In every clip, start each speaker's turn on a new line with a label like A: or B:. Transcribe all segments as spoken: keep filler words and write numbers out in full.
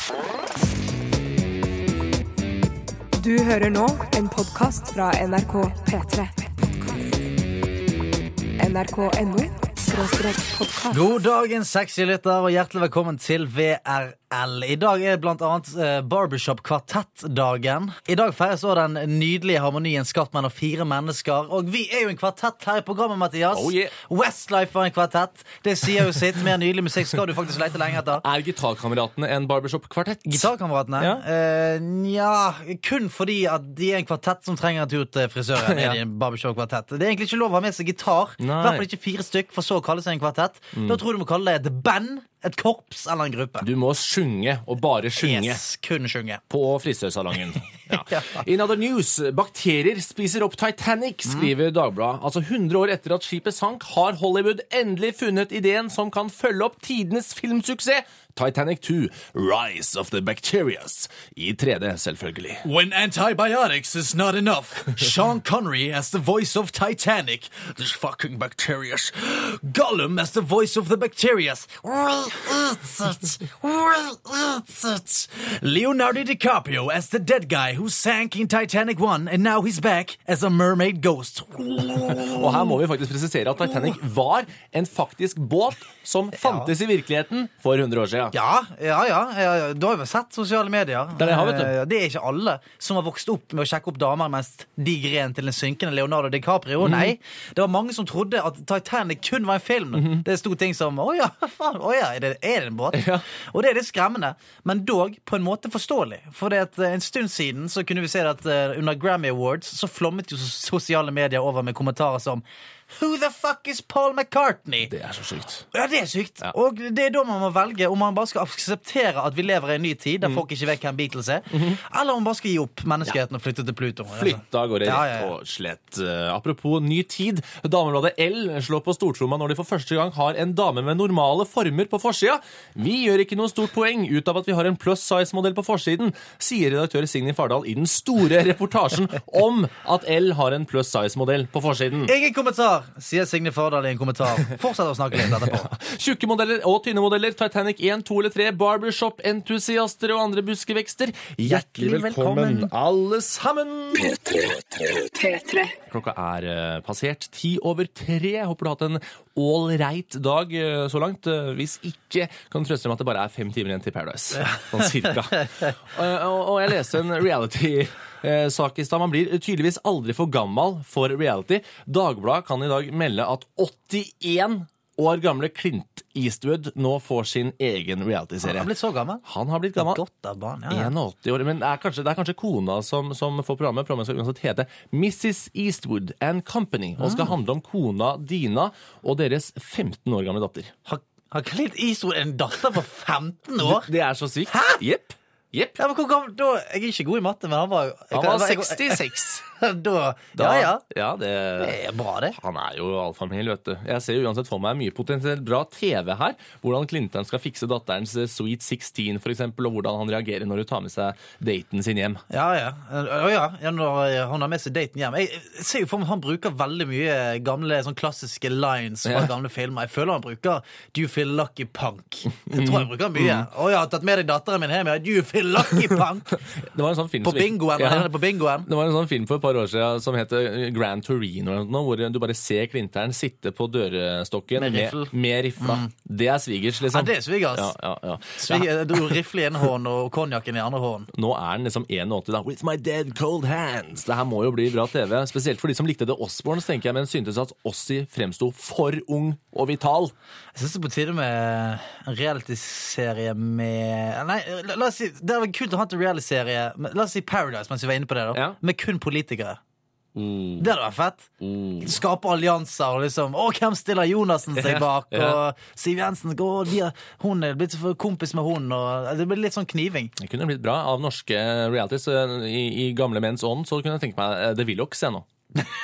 A: Du hører nå en podcast fra N R K P tre. N R K punktum N O skråstrek podcast.
B: God dagen, sexy lytter, og hjertelig velkommen til V R L. I dag er blant annet uh, Barbershop-kvartettdagen. I dag feires også den nydelige harmonien skapt mellom fire mennesker. Og vi er jo en kvartett her i programmet, Mathias.
C: Oh, yeah.
B: Westlife var en kvartett. Det sier jo sitt. Mer nydelig musikk skal du faktisk lete lenge etter.
C: Er Gitarkameratene en Barbershop-kvartett?
B: Gitarkameratene?
C: Ja.
B: Uh, ja, kun fordi at de er en kvartett som trenger en tur til frisøren.
C: Ja.
B: I en Barbershop-kvartett. Det er egentlig ikke lov å ha med seg gitar. I
C: Nei.
B: hvert fall ikke fire stykk, for så å kalle seg en kvartett. Mm. Da tror du må kalle det et band, et korps eller en gruppe.
C: Du må synge, og bare synge.
B: Yes, kun synge.
C: På frisørsalongen. Ja. In other news, bakterier spiser opp Titanic, skriver Dagbladet. Altså hundre år etter at skipet sank, har Hollywood endelig funnet ideen som kan følge opp tidenes filmsuksess. Titanic two, Rise of the Bacterias. I tre D, selvfølgelig.
D: When antibiotics is not enough, Sean Connery as the voice of Titanic. This fucking bacterias. Gollum as the voice of the bacterias. Leonardo DiCaprio as the dead guy who sank in Titanic one, and now he's back as a mermaid ghost.
C: Og her må vi faktisk presisere at Titanic var en faktisk båt som fantes i virkeligheten for hundre år siden.
B: Ja, ja, ja, ja. Du har jo sett sosiale medier.
C: Det er det jeg har, vet du.
B: Eh, Det er ikke alle som har vokst opp med å sjekke opp damer mens de gren til en synkende Leonardo DiCaprio.
C: Mhm.
B: Nei, det var mange som trodde at Titanic kun var en film.
C: Mhm.
B: Det stod ting som, åja, faen, åja, er det, er det en båt?
C: Ja.
B: Og det er litt skremmende, men dog på en måte forståelig. For det at eh, en stund siden så kunne vi se at eh, under Grammy Awards så flommet jo sosiale medier over med kommentarer som Who the fuck is Paul McCartney?
C: Det er så sykt.
B: Ja, det er sykt.
C: Ja.
B: Og det er da man må velge om man bare skal akseptere at vi lever i en ny tid, der
C: Mm.
B: folk ikke vet hvem Beatles er, eller om man bare skal gi opp menneskeheten og flytte til Pluto.
C: Flytta går det
B: Ja,
C: rett
B: ja, ja.
C: og slett. Uh, apropos ny tid. Damebladet L slår på stortromma når de for første gang har en dame med normale former på forsida. Vi gjør ikke noe stort poeng ut av at vi har en plus size-modell på forsiden, sier redaktør Signy Fardal i den store reportasjen om at L har en plus size-modell på forsiden.
B: Ingen kommentar, sier Signe Fardal i en kommentar. Fortsett å snakke litt etterpå.
C: Tjukke modeller og tynne modeller, Titanic en, to eller tre, barbershop-entusiaster og andre buskevekster. Hjertelig velkommen, alle sammen!
A: P tre.
C: Klokka er eh, passert ti over tre. Jeg håper du har hatt en all-right dag eh, så langt. Eh, hvis ikke, kan du trøste deg med at det bare er fem timer igjen til Paradise. Sånn cirka. Eh, og, og jeg leste en reality-sak i stad. Man blir tydeligvis aldri for gammel for reality. Dagbladet kan i dag melde at åttien år gamle Clint Eastwood nå får sin egen reality-serie.
B: Han har blitt så gammel.
C: Han har blitt gammel.
B: Godt av barn, ja, ja.
C: åttien år, men det er kanskje, det er kanskje kona som, som får programmet. Programmet skal uansett hete missus Eastwood and Company, og skal handle om kona Dina og deres femten år gamle datter.
B: Har, har Clint Eastwood en datter på femten år?
C: Det er så sykt.
B: Hæ?
C: Jepp. Jepp.
B: Ja, men hvor gammel, da, jeg er ikke god i matte, men han var...
C: Han var sekstiseks.
B: Da,
C: Da,
B: ja, ja.
C: ja det,
B: Det er bra, det.
C: Han er jo alfamil, vet du. Jeg ser jo uansett for meg mye potensielt bra T V her. Hvordan Clinton skal fikse datterens Sweet seksten, for eksempel, og hvordan han reagerer når hun tar med seg daten sin hjem.
B: Ja, ja. Å ja, ja, når hun har med seg daten hjem. Jeg ser jo for meg han bruker veldig mye gamle, sånn klassiske lines fra
C: Ja.
B: gamle filmer. Jeg føler han bruker Do you feel lucky punk? Jeg tror jeg bruker mye. Å ja, tatt med deg datteren min hjem, ja. Do you feel lucky punk?
C: Det var en sånn film
B: På
C: som gikk-
B: bingoen,
C: Ja.
B: ja. På bingoen.
C: Det var en sånn film for et par år siden som heter Grand Torino, eller noe, hvor du bare ser Clinteren sitte på dørstokken
B: Med
C: med,
B: riffel.
C: med rifla. Det er svigers, liksom.
B: Ja, det er svigers.
C: Ja, ja, ja.
B: Svig, jeg dro rifle i en hånd og konjakken i andre hånd.
C: Nå er den liksom åttien da. With my dead cold hands. Det her må jo bli bra T V. Spesielt for de som likte The Osbournes, tenker jeg, men syntes at Ossie fremsto for ung og vital.
B: Jeg synes det er på tide med en reality-serie med... Nei, la, la oss si, det er kult å ha en reality-serie. men La oss si Paradise, mens vi var inne på det da.
C: Ja.
B: Med kun politikere.
C: Mm.
B: Det hadde vært fett.
C: Mm.
B: Skape allianser og liksom, å, hvem stiller Jonassen seg bak?
C: Ja, ja.
B: Og Siv Jensen, å, de er, hun er blitt så kompis med hun, og det blir litt sånn kniving.
C: Det kunne blitt bra av norske realities eh, i, i gamle menns ånd, så kunne jeg tenke meg eh, The Willochs jeg nå.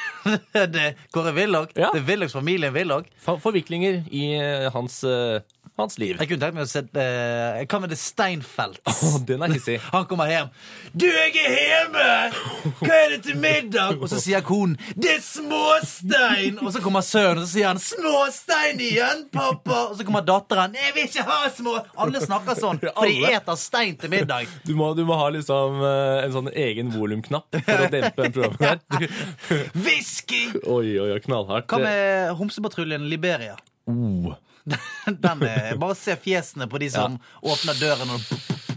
B: det, Kåre Willoch,
C: Ja.
B: det er Willochs familien Willoch.
C: For, forviklinger i eh, hans, eh, hans liv.
B: Jeg kunne tenkt meg å se uh, Hva med det Steinfeld?
C: Åh, den er hissig.
B: Han kommer hjem. Du, jeg er hjemme! Hva er det til middag? Og så sier konen, det er småstein! Og så kommer sønnen, og så sier han, småstein igjen, pappa! Og så kommer datteren, jeg vil ikke ha små! Alle snakker sånn, for de eter stein til middag.
C: Du må, du må ha liksom uh, en sånn egen volumknapp for å dempe en programmet der. Du...
B: Whisky!
C: Oi, oi, oi, knallhardt.
B: Hva med Homsepatruljen Liberia?
C: Oh.
B: Den er, bare se fjesene på de som ja. åpner døren og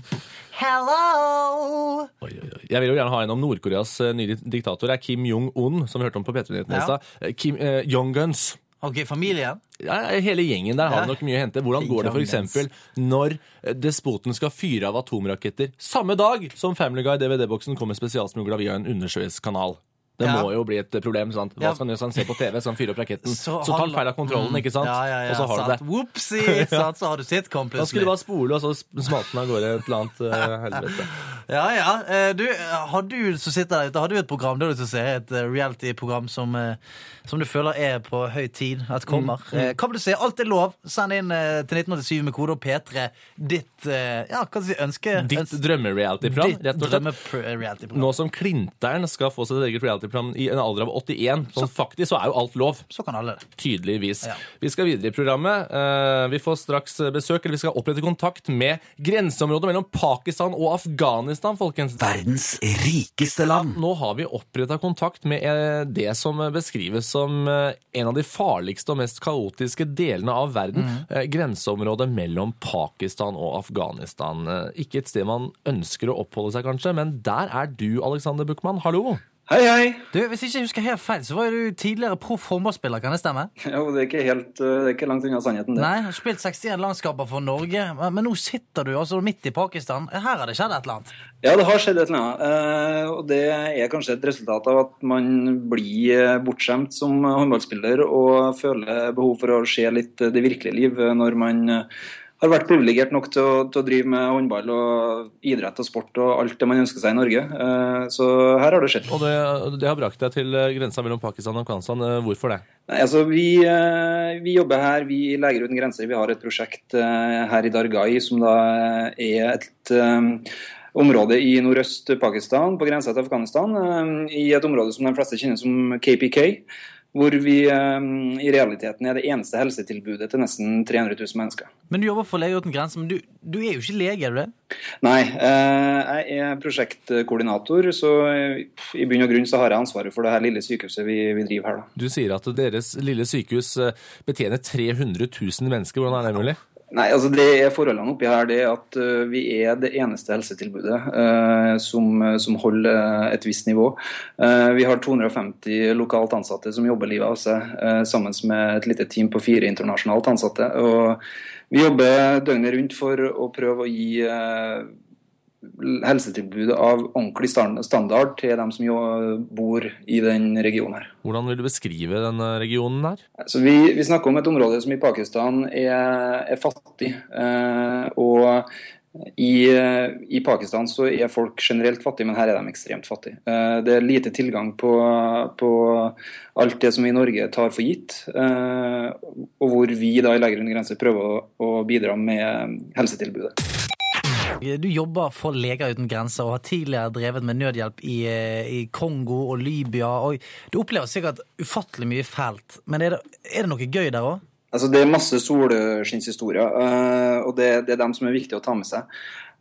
B: hello!
C: Oi, oi, oi. Jeg vil jo gjerne ha en om Nordkoreas uh, nye diktator er Kim Jong-un, som vi hørte om på P tre-nyhetene i stad. Uh, Kim uh, Jong-uns.
B: Ok, familien?
C: Ja, hele gjengen der har ja. nok mye å hente. Hvordan går det for eksempel når despoten skal fyre av atomraketter samme dag som Family Guy D V D-boksen kommer spesialsmuglet via en undersjøisk kanal? Det ja. må jo bli et problem, sant? Hva skal han gjøre så han ser på T V, så han fyrer opp raketten? Så, så tar han feil av kontrollen, ikke sant?
B: Ja, ja, ja,
C: og så har
B: sant.
C: du det.
B: Whoopsie, sant? Så har du sitcom plutselig.
C: Da skulle du bare spole, og så smalt den av gårde et eller annet uh, helvete.
B: Ja, ja. Du, har du som sitter der ute, har du et program, da du ser et reality-program som, som du føler er på høy tid at kommer? Mm. Mm. Hva vil du si? Alt er lov. Send inn til nitten åttisyv med kode P tre ditt, ja, hva skal du si, ønske?
C: Ditt drømme-reality-program,
B: rett og slett.
C: Nå som Klinteren skal få seg et eget reality-program i en alder av åttien, sånn faktisk så er jo alt lov.
B: Så kan alle det.
C: Tydeligvis.
B: Ja.
C: Vi skal videre i programmet. Uh, vi får straks besøk, eller vi skal opprette kontakt med grenseområdet mellom Pakistan og Afghanistan, folkens.
E: Verdens rikeste land.
C: Nå har vi opprettet kontakt med uh, det som beskrives som uh, en av de farligste og mest kaotiske delene av verden. Mm. Uh, grenseområdet mellom Pakistan og Afghanistan. Uh, ikke et sted man ønsker å oppholde seg, kanskje, men der er du, Alexander Buchmann. Hallo!
F: Hei, hei.
B: Du, hvis ikke jeg husker helt feil, så var du tidligere proff håndballspiller, kan det stemme?
F: Jo, det er ikke helt, det er ikke langt unna sannheten det.
B: Nei, du har spilt sekstien landskaper for Norge, men nå sitter du altså midt i Pakistan. Her har det skjedd et eller annet.
F: Ja, det har skjedd et eller annet, og det er kanskje et resultat av at man blir bortskjemt som håndballspiller og føler behov for å se litt det virkelige liv når man har vært privilegert nok til å, til å drive med håndball og idrett og sport og alt det man ønsker seg i Norge. Så her har det skjedd.
C: Og det, det har brakt deg til grensa mellom Pakistan og Afghanistan. Hvorfor det?
F: Nei, altså vi, vi jobber her, vi i Leger uten grenser. Vi har et prosjekt her i Dargai som da er et um, område i nordøst Pakistan, på grensa til Afghanistan, um, i et område som de fleste kjenner som K P K. Hvor vi um, i realiteten er det eneste helsetilbudet til nesten tre hundre tusen mennesker.
B: Men du jobber for Leger uten grenser, men du, du er jo ikke lege, er du det?
F: Nei, eh, jeg er prosjektkoordinator, så i bunn og grunn så har jeg ansvaret for det her lille sykehuset vi, vi driver her. Da.
C: Du sier at deres lille sykehus betjener tre hundre tusen mennesker, hvordan er det mulig?
F: Nei, altså det er forholdene oppi her, det er at uh, vi er det eneste helsetilbudet uh, som, som holder et visst nivå. Uh, vi har to hundre og femti lokalt ansatte som jobber livet av seg, uh, sammen med et lite team på fire internasjonalt ansatte. Og vi jobber døgnet rundt for å prøve å gi uh, helsetilbudet av ordentlig standard til dem som jo bor i den regionen her.
C: Hvordan vil du beskrive den regionen her?
F: Så vi, vi snakker om et område som i Pakistan er, er fattig, eh, og i, i Pakistan så er folk generelt fattige, men her er de ekstremt fattige. Eh, det er lite tilgang på, på alt det som vi i Norge tar for gitt, eh, og hvor vi da i Leger uten grenser prøver å, å bidra med helsetilbudet.
B: Du jobber for Leger uten grenser og har tidligere drevet med nødhjelp i, i Kongo og Libya. Og du opplever sikkert ufattelig mye fælt, men er det, er det noe gøy der også?
F: Altså, det er masse solskinnshistorier, og det, det er dem som er viktige å ta med seg.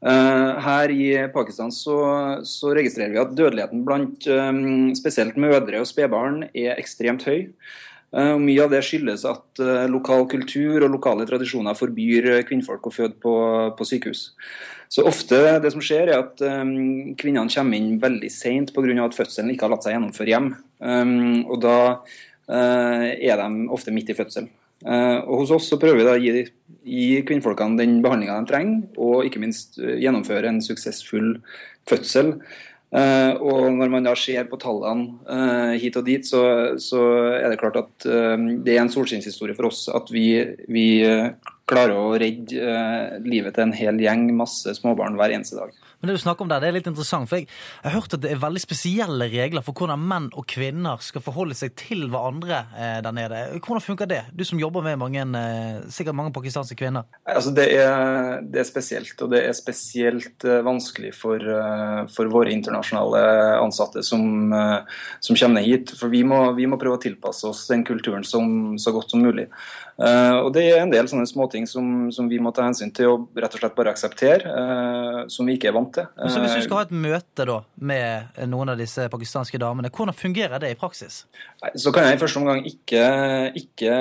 F: Her i Pakistan så, så registrerer vi at dødeligheten blant spesielt mødre og spedbarn er ekstremt høy. Uh, mye av det skyldes at uh, lokal kultur og lokale tradisjoner forbyr kvinnfolk å føde på, på sykehus. Så ofte det som skjer er at um, kvinnene kommer inn veldig sent på grunn av at fødselen ikke har latt seg gjennomføre hjem. Um, og da uh, er de ofte midt i fødsel. Uh, og hos oss så prøver vi da å gi, gi kvinnfolkene den behandlingen de trenger, og ikke minst uh, gjennomføre en suksessfull fødsel. Uh, og når man da ser på tallene uh, hit og dit, så, så er det klart at uh, det er en solskinnshistorie for oss at vi, vi uh, klarer å redde uh, livet til en hel gjeng, masse småbarn hver eneste dag.
B: Men det du snakker om der, det er litt interessant, for jeg, jeg har hørt at det er veldig spesielle regler for hvordan menn og kvinner skal forholde seg til hverandre eh, der nede. Hvordan funker det? Du som jobber med mange, eh, sikkert mange pakistanske kvinner.
F: Altså det er, det er spesielt, og det er spesielt uh, vanskelig for, uh, for våre internasjonale ansatte som, uh, som kommer hit, for vi må, vi må prøve å tilpasse oss den kulturen som, så godt som mulig. Uh, og det er en del sånne småting som, som vi må ta hensyn til og rett og slett bare akseptere, uh, som vi ikke er vant til. Uh,
B: Så hvis du skal ha et møte da med noen av disse pakistanske damene, hvordan fungerer det i praksis?
F: Så kan jeg i første omgang ikke, ikke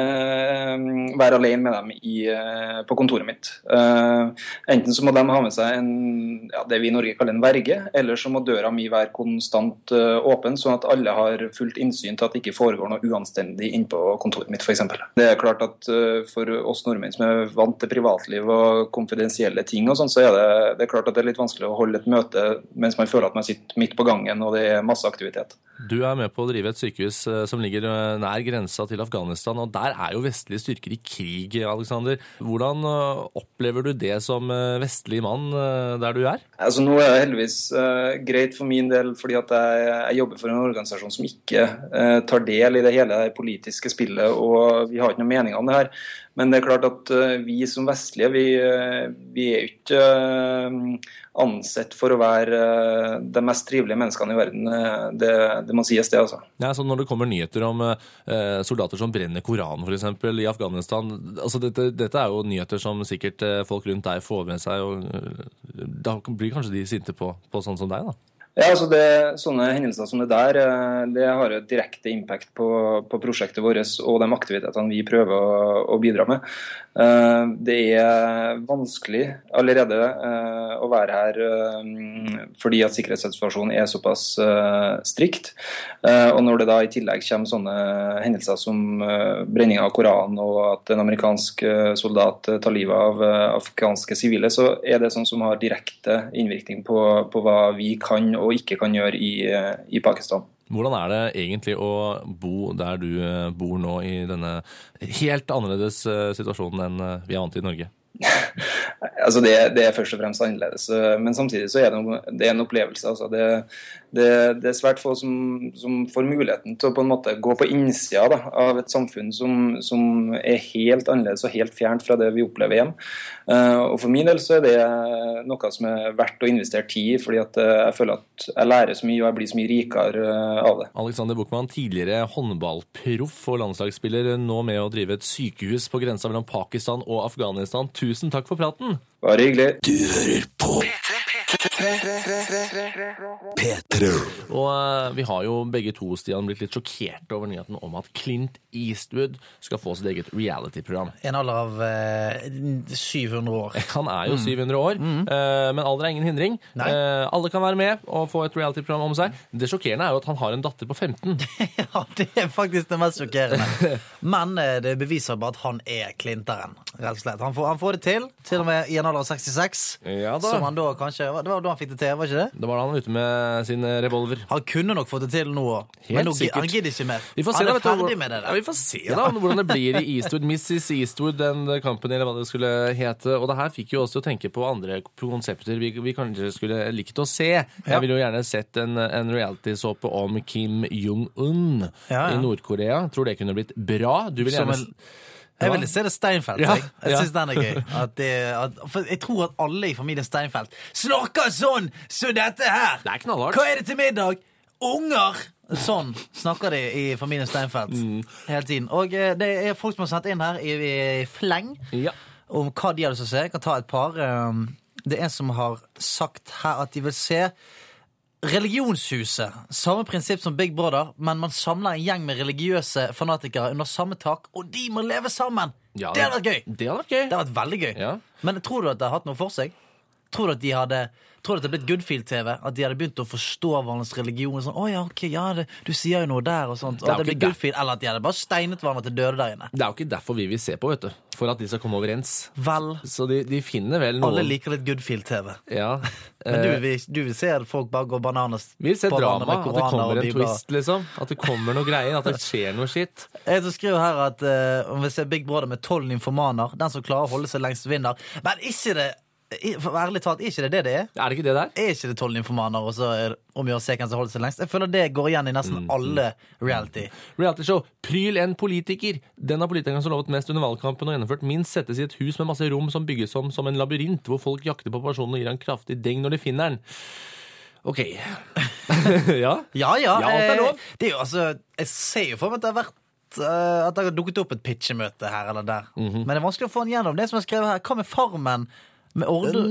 F: være alene med dem i, på kontoret mitt. Uh, enten så må de ha med seg en, ja, det vi i Norge kaller en verge, eller så må døra mi være konstant uh, åpen, sånn at alle har fullt innsyn til at det ikke foregår noe uanstendig inn på kontoret mitt, for eksempel. Det er klart at for oss nordmenn som er vant til privatliv og konfidensielle ting og sånn, så er det, det er klart at det er litt vanskelig å holde et møte mens man føler at man sitter midt på gangen og det er masse aktivitet.
C: Du er med på å drive et sykehus som ligger nær grensa til Afghanistan, og der er jo vestlige styrker i krig, Alexander. Hvordan opplever du det som vestlig mann der du er?
F: Altså nå er det heldigvis uh, greit for min del, fordi at jeg, jeg jobber for en organisasjon som ikke uh, tar del i det hele det politiske spillet, og vi har ikke noen mening om det her. Men det er klart at uh, vi som vestlige, vi, uh, vi er jo ikke uh, ansett for å være uh, de mest trivelige menneskene i verden. Uh, det, det må sies det, altså.
C: Ja, så når det kommer nyheter om uh, soldater som brenner Koranen, for eksempel, i Afghanistan, altså dette, dette er jo nyheter som sikkert uh, folk rundt deg får med seg, og uh, da blir kanskje de sinte på, på sånn som deg, da?
F: Ja, altså det, sånne hendelser som det der, det har et direkte impact på, på prosjektet vårt og de aktivitetene vi prøver å, å bidra med. Det er vanskelig allerede å være her fordi at sikkerhetssituasjonen er såpass strikt. Og når det da i tillegg kommer sånne hendelser som brenning av Koranen og at en amerikansk soldat tar livet av afghanske sivile, så er det sånn som har direkte innvirkning på, på hva vi kan og ikke kan gjøre i, i Pakistan.
C: Hvordan er det egentlig å bo der du bor nå i denne helt annerledes situasjonen enn vi er vant til i Norge?
F: Altså det, det er først og fremst annerledes, men samtidig så er det, det er en opplevelse. Altså det, det, det er svært få som, som får muligheten til å på en måte gå på innsida da, av et samfunn som, som er helt annerledes og helt fjernt fra det vi opplever hjem. Og for min del så er det noe som er verdt å investere tid i, fordi at jeg føler at jeg lærer så mye og jeg blir så mye rikere av det.
C: Alexander Buchmann, tidligere håndballproff og landslagsspiller, nå med å drive et sykehus på grensa mellom Pakistan og Afghanistan. Tusen takk for praten.
F: Bare hyggelig.
E: Du hører på P tre.
C: Og uh, vi har jo begge to, Stian, blitt litt sjokkert over nyheten om at Clint Eastwood skal få sitt eget reality-program.
B: En alder av eh, syv hundre år.
C: Han er jo mm. syv hundre år, mm. uh, men alder er ingen hindring. Uh, alle kan være med og få et reality-program om seg. Det sjokkerende er jo at han har en datter på femten.
B: Ja, det er faktisk det mest sjokkerende. Men uh, det beviser bare at han er klinteren, rett og slett. Han får, han får det til, til og med i en alder av sekstiseks.
C: Ja da.
B: Som han da kanskje, det var da han fikk det til, var ikke det?
C: Det var da han var ute med sin revolver.
B: Han kunne nok fått det til nå, men nå, han gidder ikke mer.
C: Vi får se
B: han er
C: da,
B: ferdig med det der.
C: Ja, vi får se da hvordan det blir i Eastwood, missus Eastwood and Company, eller hva det skulle hete. Og det her fikk jo også tenke på andre konsepter vi, vi kanskje skulle likt å se. Jeg ville jo gjerne sett en, en reality-såpe om Kim Jong-un ja, ja. i Nordkorea. Tror det kunne blitt bra. Du vil gjerne...
B: Jeg vil se det Steinfeld,
C: ja,
B: jeg. Jeg
C: ja.
B: synes den er gøy. At det, at, for jeg tror at alle i familien Steinfeld snakker sånn, så dette her.
C: Det er knallhardt.
B: Hva er det til middag? Unger! Sånn snakker de i familien Steinfeld mm. hele tiden. Og det er folk som har sendt inn her i, i fleng
C: ja.
B: om hva de har lyst til å se. Jeg kan ta et par. Det er en som har sagt her at de vil se Religionshuset, samme prinsipp som Big Brother, men man samler en gjeng med religiøse fanatikere under samme tak, og de må leve sammen. Ja, det hadde vært gøy.
C: Det hadde vært gøy.
B: Det hadde vært veldig gøy.
C: Ja.
B: Men tror du at det har hatt noe for seg? tror du at de hadde Tror du at det hadde blitt Goodfield-T V? At de hadde begynt å forstå hverandres religion sånn, å ja, ok, ja, det, du sier jo noe der og sånt, og
C: Det er
B: at det
C: jo
B: ble
C: ikke
B: Goodfield, eller at de hadde bare steinet hverandre til døde der inne.
C: Det er jo ikke derfor vi vil se på, vet du. For at de skal komme overens.
B: Vel,
C: Så de, de finner vel noen...
B: alle liker litt Goodfield-T V.
C: Ja.
B: Men du
C: eh,
B: vil, du vil se at folk bare går bananas
C: Vi vil se
B: på hverandre
C: drama,
B: med
C: at det
B: koraner
C: kommer
B: og
C: en
B: bibler.
C: twist, liksom. At det kommer noe greier, at det skjer noe shit.
B: Jeg så skriver her at uh, om vi ser Big Brother med tolv nymfomaner, den som klarer å holde seg lengst vinner. Men ikke det, for ærlig talt, ikke det det det er?
C: Er det ikke det der?
B: Er ikke det tolv nymfomaner, og så er det om å gjøre å se hvem som holder seg lengst? Jeg føler det går igjen i nesten alle reality.
C: Reality show. Pryl en politiker. Den av politikerne som lovet mest under valgkampen og gjennomført minst settes i et hus med masse rom som bygges om som en labyrint, hvor folk jakter på personen og gir han kraftig deng når de finner den. Ok. Ja?
B: Ja, ja.
C: Ja, alt er lov.
B: eh, Det er jo altså, jeg ser jo for meg at det har vært eh, at det har dukket opp et pitchemøte her eller der. Men det er vanskelig å få den gjennom. Det som jeg skrev her, hva med Farmen med ordre?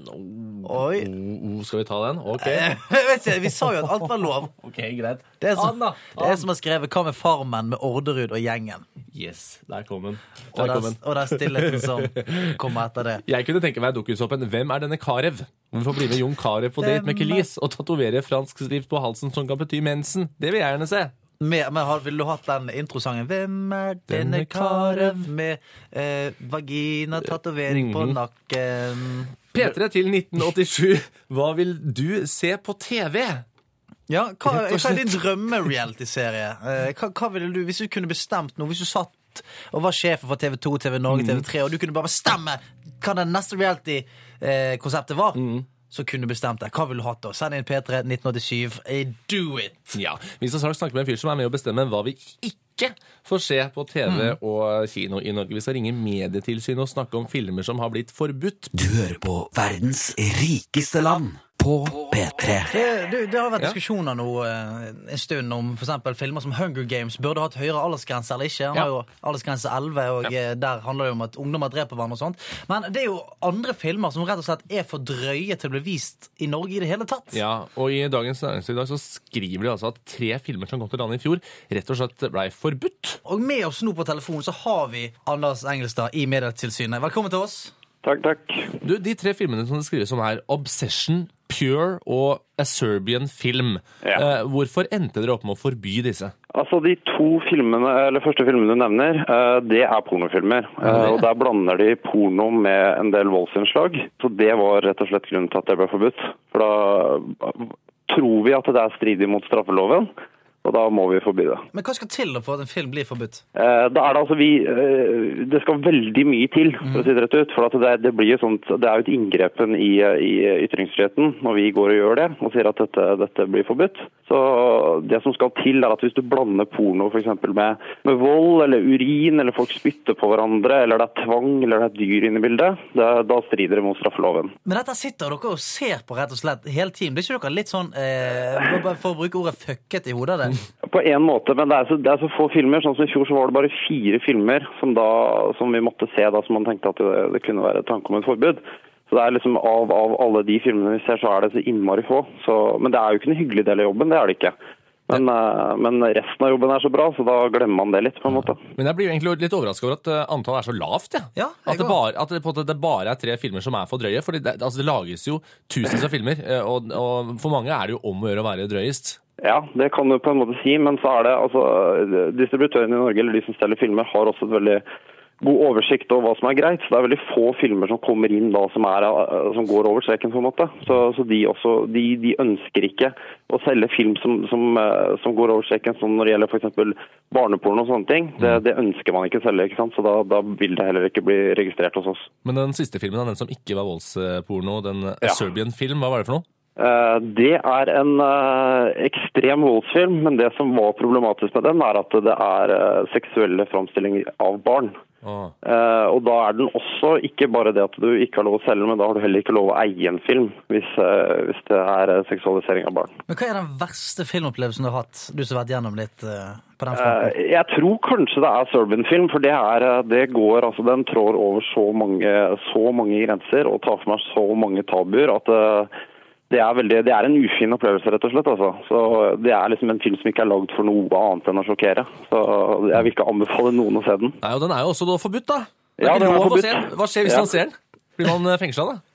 B: Oi.
C: Oh, skal vi ta den? Ok.
B: Jeg vet ikke, vi sa jo at alt var lov.
C: Ok, greit.
B: Det er som,
C: Anna,
B: det er som har skrevet hva med Farmen med Orderud og gjengen.
C: Yes, der kom den.
B: Og
C: Der
B: det
C: kom
B: er,
C: den.
B: og det er stillheten som kommer etter det.
C: Jeg kunne tenke meg dokusåpen Hvem er denne Karev? Vi får bli med Jon Karev på date med Kelis og tatovere fransk skrift på halsen som kan bety mensen. Det vil jeg gjerne se.
B: Med, men har- Vil du hatt den introsangen? Hvem er denne
C: Denne
B: karev med eh, vagina, tatovering på nakken?
C: P tre til nitten åttisju. Hva vil du se på T V?
B: Ja, hva,
C: Rett og
B: hva er din
C: slett.
B: drømme-reality-serie? Eh, hva, hva ville du, hvis du kunne bestemt noe, hvis du satt og var sjefen for T V to, T V Norge, T V tre, og du kunne bare bestemme hva det neste reality-konseptet var, så kunne du bestemt det. Hva vil du ha da? Send inn P tre nitten åttisju. Eh, Do it!
C: Ja, Vi skal straks snakke med en fyr som er med å bestemme hva vi ikke får se på T V og kino i Norge. Vi skal ringe Medietilsynet og snakke om filmer som har blitt forbudt.
E: Du hører på verdens rikeste land på P tre.
B: Det, det, det har vært
C: Ja.
B: diskusjoner nå eh, en stund om for eksempel filmer som Hunger Games burde hatt høyere aldersgrense eller ikke. Han
C: Ja.
B: har jo aldersgrense elleve, og eh, der handler det jo om at ungdommer dreper hverandre og sånt. Men det er jo andre filmer som rett og slett er for drøye til å bli vist i Norge i det hele tatt.
C: Ja, og i Dagens Næringsliv i dag så skriver de altså at tre filmer som kom til landet i fjor, rett og slett ble forbudt.
B: Og med oss nå på telefonen så har vi Anders Engelstad i Medietilsynet. Velkommen til oss.
G: Takk, takk.
C: Du, De tre filmene som det skrives om her, Obsession, Pure og A Serbian Film.
G: Ja.
C: Eh, hvorfor endte dere opp med å forby disse?
G: Altså, De to filmene, eller første filmene du nevner, eh, det er pornofilmer. Eh, og Der blander de porno med en del voldsinnslag. Så det var rett og slett grunnen til at det ble forbudt. For da tror vi at det er stridig mot straffeloven, og da må vi forby det.
B: Men hva skal til for at en film blir forbudt?
G: Eh, da er det altså vi eh, Det skal veldig mye til, for å si det rett ut. For at det, det blir jo sånt, det er jo et inngrepen i, i ytringsfriheten når vi går og gjør det og sier at dette, dette blir forbudt. Så det som skal til, er at hvis du blander porno for eksempel med, med vold eller urin, eller folk spytter på hverandre, eller det er tvang, eller det er dyr inne i bildet, det, da strider det mot straffeloven.
B: Men dette sitter dere og ser på rett og slett hele tiden. Blir ikke dere litt sånn, eh, for å bruke ordet fucket i hodet av det?
G: På en måte, men det er, så, det er så få filmer. Sånn som i fjor så var det bare fire filmer som, da, som vi måtte se da, som man tenkte at det, det kunne være tanke om et forbud. Så det er liksom av, av alle de filmene vi ser, så er det så innmari få. Så, men det er jo ikke en hyggelig del av jobben, det er det ikke. Men, uh, men resten av jobben er så bra, så da glemmer man det litt på en måte.
C: Men jeg blir jo egentlig litt overrasket over at uh, antallet er så lavt. Ja.
B: Ja, jeg
C: at, det
B: går.
C: bare, at det, på en måte, det bare er tre filmer som er for drøye. For det, altså, det lages jo tusenvis av filmer, uh, og, og for mange er det jo om å gjøre å være drøyest.
G: Ja, det kan du på en måte si, men så er det altså distributørene i Norge, eller de som selger filmer, har også et veldig god oversikt over hva som er greit. Så det er veldig få filmer som kommer inn da som, er, som går over streken på en måte. Så, så de, også, de, de ønsker ikke å selge film som, som, som går over streken, som når det gjelder for eksempel barneporno og sånne ting. Det, det ønsker man ikke å selge, ikke sant? Så da, da vil det heller ikke bli registrert hos oss.
C: Men den siste filmen, den som ikke var voldsporno, den A
G: Ja.
C: Serbian Film, hva var det for noe?
G: Eh, Det er en eh, ekstrem voldsfilm, men det som var problematisk med den, er at det er eh, seksuelle framstillinger av barn.
C: Ah.
G: Eh, og da er den også ikke bare det at du ikke har lov å selge, men da har du heller ikke lov å eie en film hvis, eh, hvis det er eh, seksualisering av barn.
B: Men hva er den verste filmopplevelsen du har hatt? Du som har vært gjennom litt uh, på den
G: Eh,
B: fronten.
G: jeg tror kanskje det er Serbian film, for det, er, eh, det går, altså den trår over så mange, så mange grenser og tar for meg så mange tabuer at eh, Det er, veldig, det er en ufin opplevelse, rett og slett. Altså. Så det er liksom en film som ikke er lagd for noe annet enn å sjokkere. Så jeg vil ikke anbefale noen å se den.
C: Nei, og den er jo også da forbudt, da. Det er
G: Ja,
C: ikke
G: den er
C: lov å
G: forbudt.
C: se den. Hva skjer hvis
G: Ja.
C: man ser den? Blir man fengsla, da?